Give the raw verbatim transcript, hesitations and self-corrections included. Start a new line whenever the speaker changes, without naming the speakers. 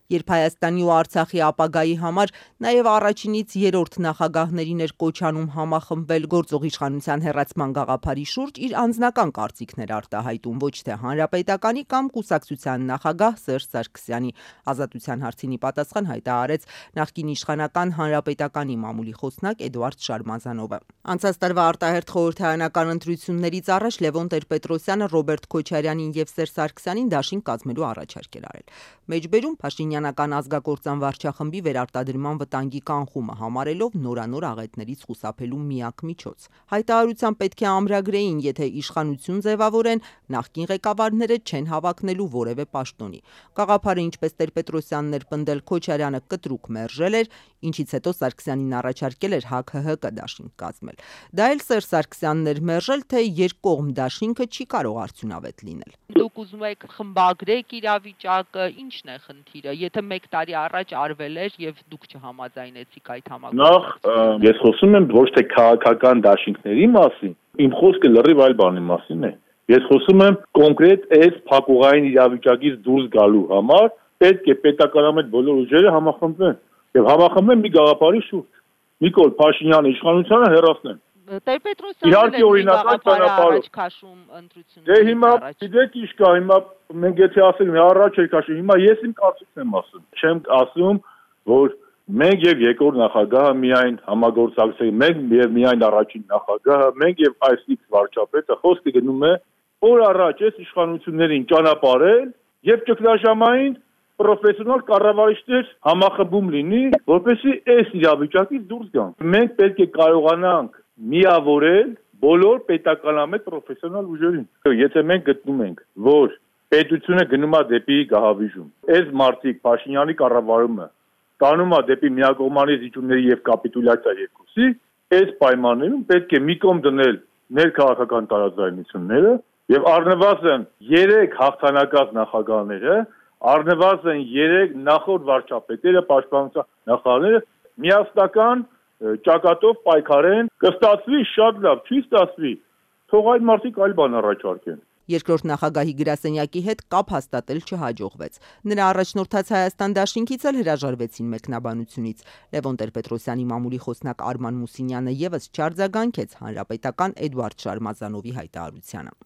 Երբ Հայաստանի ու Արցախի ապագայի համար նաև առաջինից երրորդ նախագահներին էր կոչ անում համախմբվել գործող իշխանության հեռացման գաղափարի շուրջ, իր անձնական կարծիքներ արտահայտում, ոչ թե հանրապետականի կամ կուսակցության նախագահ Սերժ Սարգսյանի։ Ազատության հարցին ի պատասխան հայտարարեց նախկին իշխանական Հանրապետականի մամուլի խոսնակ Էդուարդ Շարմազանովը։ Անցած տարվա արտահերթ խորհրդարանական ընտրություններից առաջ Լևոն Տեր-Պետրոսյանը Ռոբերտ Քոչարյանին եւ Սերժ Սարգսյանին դաշինք կազմելու առաջարկ էր արել։ Մեջբերում Փաշինյանական ազգագործան վարչախմբի վերարտադրման վտանգի կանխումը համարելով նորանոր աղետներից խուսափելու միակ միջոց։ Հայտարարության պետք է ամրագրեին, եթե իշխանություն ձևավորեն, նախկին ղեկավարները չեն հավակնելու որևէ պաշտոնի։ Գաղափարը, ինչպես Տեր-Պետրոսյանն էր պնդել, Քոչարյանը կտրուկ մերժել էր, ինչից հետո Սարգսյանին առաջարկել էր ՀԱԿ-ՀՀԿ դաշինք կազմել։ Դա էլ Սերժ Սարգսյանն էր մերժել, թե երկկողմ դաշինքը չի կարող արդյունավետ լինել։
Դուք ուզում եք խմբագրեք իրավիճակը, ի՞նչն է խնդիրը, եթե մեկ տարի առաջ արվել էր եւ դուք չհամաձայնեցիք այդ համագործակցությանը։
Նախ ես խոսում եմ ոչ թե քաղաքական դաշինքների մասին, իմ խոսքը լրիվ այլ բանի մասին է։ Ես խոսում եմ կոնկրետ այս փակուղային իրավիճակից դուրս գալու համար պետք է պետականամետ բոլոր ուժերը համախմբվեն եւ համախմբեն մի գաղափարի շուրջ։ Նիկոլ Փաշինյանը իշխանությանը հեռացնեն։
Տեր-Պետրոսյանը օրինական ճանապարհով
քաշում ընտրությունները։ Դե հիմա գիտեք ինչ կա, հիմա մենք եթե ասենք առաջ էր քաշում, հիմա ես իմ կարծիքն եմ ասում։ Չեմ ասում, որ մենք եւ երկրորդ նախագահը միայն համագործակցենք, մենք եւ միայն առաջին նախագահը, մենք եւ այս X վարչապետը, խոսքը գնում է օր առաջ այս իշխանություններին ճանապարհել եւ ճգնաժամային պրոֆեսիոնալ կառավարիչներ համախմբում լինի, որպեսզի այս իրավիճակից դուրս գան։ Մենք պետք է կարողանանք միավորել բոլոր պետականամետ պրոֆեսիոնալ ուժերին։ Եթե մենք գտնում ենք, որ պետությունը գնում է դեպի գահավիժում, այս մարդիկ Փաշինյանի կառավարումը տանում է դեպի միակողմանի զիջումների եւ կապիտուլյացիա երկուսի, այս պայմաններում պետք է մի կողմ դնել ներքաղաքական տարաձայնությունները եւ առնվազն երեք հաղթանակած նախագահները, առնվազն երեք նախորդ վարչապետերը, պաշտպանության նախարարները միասնական ճակատով պայքարեն, կստացվի շատ լավ, չի ստացվի, թող այդ մարդիկ այլ բան առաջարկեն։
Երկրորդ նախագահի գրասենյակի հետ կապ հաստատել չհաջողվեց։ Նրա առաջնորդած Հայաստան դաշինքից էլ հրաժարվեցին մեկնաբանությունից։ Լևոն Տեր-Պետրոսյանի մամուլի խոսնակ Արման Մուսինյանը եւս չարձագանքեց հանրապետական Էդուարդ Շարմազանովի հայտարարությանը։